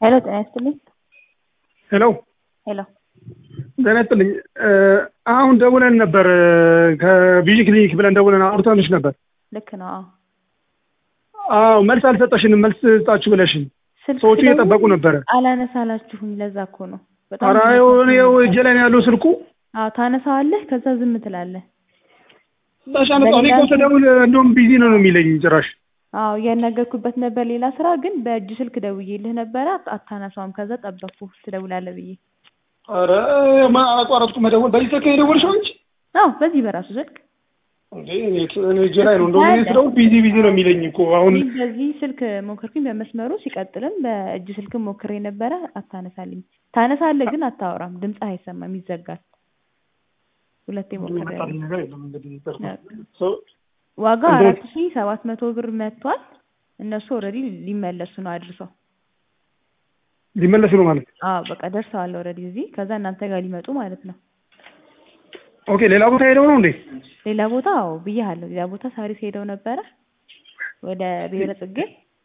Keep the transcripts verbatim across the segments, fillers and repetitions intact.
ሄሎ ጤና ይስጥልኝ። ሄሎ ሄሎ ጤና ይስጥልኝ። አሁን ደውለን ነበር ከቢጂ ክሊኒክ ብለን ደውለን አውርተንሽ ነበር። ልክ ነው። አዎ አዎ መልስ አልሰጠሽንም። መልስ ስጣችሁ ብለሽን ሰዎቹ እየጠበቁ ነበረ። አላነሳላችሁም። ለዛ እኮ ነው በጣም ኧረ ይኸው እጄ ላይ ነው ያለው ስልኩ። አዎ ታነሳዋለህ፣ ከዛ ዝም ትላለህ። ታሻነው እኔ እኮ ስደውል እንደውም ቢዚ ነው ነው የሚለኝ ጭራሽ። አዎ ያናገርኩበት ነበር ሌላ ስራ፣ ግን በእጅ ስልክ ደውዬልህ ነበረ አታነሳውም። ከዛ ጠበቅኩ ትደውላለህ ብዬ። ኧረ ማ አቋረጥኩ መደወል። በዚህ ስልክ የደወልሽው አንቺ? አዎ በዚህ በራሱ ስልክ እንዴ እኔ እጄ ላይ ነው እንደውም እኔ ስደውል ቢዚ ቢዚ ነው የሚለኝ እኮ አሁን። በዚህ ስልክ ሞከርኩኝ በመስመሩ፣ ሲቀጥልም በእጅ ስልክ ሞክሬ ነበረ አታነሳልኝ። ታነሳለህ ግን አታወራም፣ ድምፅህ አይሰማም፣ ይዘጋል። ሁለቴ ሞክሬ ዋጋ አራት ሺህ ሰባት መቶ ብር መጥቷል። እነሱ ኦልሬዲ ሊመለሱ ነው አድርሰው። ሊመለሱ ነው ማለት? አዎ በቃ ደርሰዋል ኦልሬዲ እዚህ። ከዛ እናንተ ጋር ሊመጡ ማለት ነው። ኦኬ ሌላ ቦታ ሄደው ነው እንዴ? ሌላ ቦታ አዎ ብያለሁ። ሌላ ቦታ ሳሪስ ሄደው ነበረ ወደ ብሔረ ጽጌ።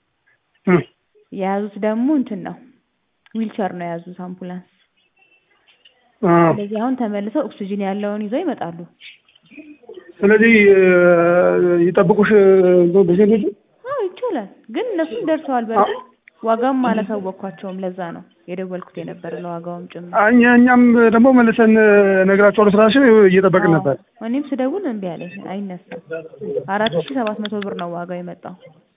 የያዙት ደግሞ እንትን ነው ዊልቸር ነው የያዙት፣ አምቡላንስ። ስለዚህ አሁን ተመልሰው ኦክሲጅን ያለውን ይዘው ይመጣሉ። ስለዚህ ይጠብቁሽ በጀንጆቹ? አዎ ይቻላል፣ ግን እነሱም ደርሰዋል። በርግጥ ዋጋም አላሳወቅኳቸውም። ለዛ ነው የደወልኩት የነበረ ለዋጋውም ጭምር። እኛ እኛም ደግሞ መልሰን ነግራቸዋለሁ ስላልሽ እየጠበቅን ነበር። እኔም ስደውል እምቢ አለኝ፣ አይነሳም። አራት ሺህ ሰባት መቶ ብር ነው ዋጋው የመጣው።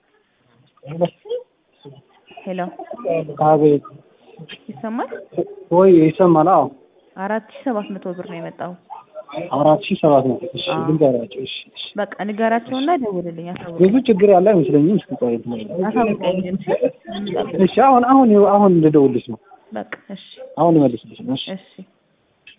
ሄሎ አቤት። ይሰማል ወይ? ይሰማል። አዎ አራት ሺህ ሰባት መቶ ብር ነው የመጣው። አራት ሺህ ሰባት መቶ እሺ፣ ልንገራቸው። እሺ በቃ ንገራቸውና ደውልልኝ። አሳውቅ። ብዙ ችግር ያለ አይመስለኝም። እስኪ ቆይ አሳውቀኝ። እሺ አሁን አሁን አሁን ልደውልልሽ ነው። በቃ እሺ፣ አሁን ልመልስልሽ ነው። እሺ እሺ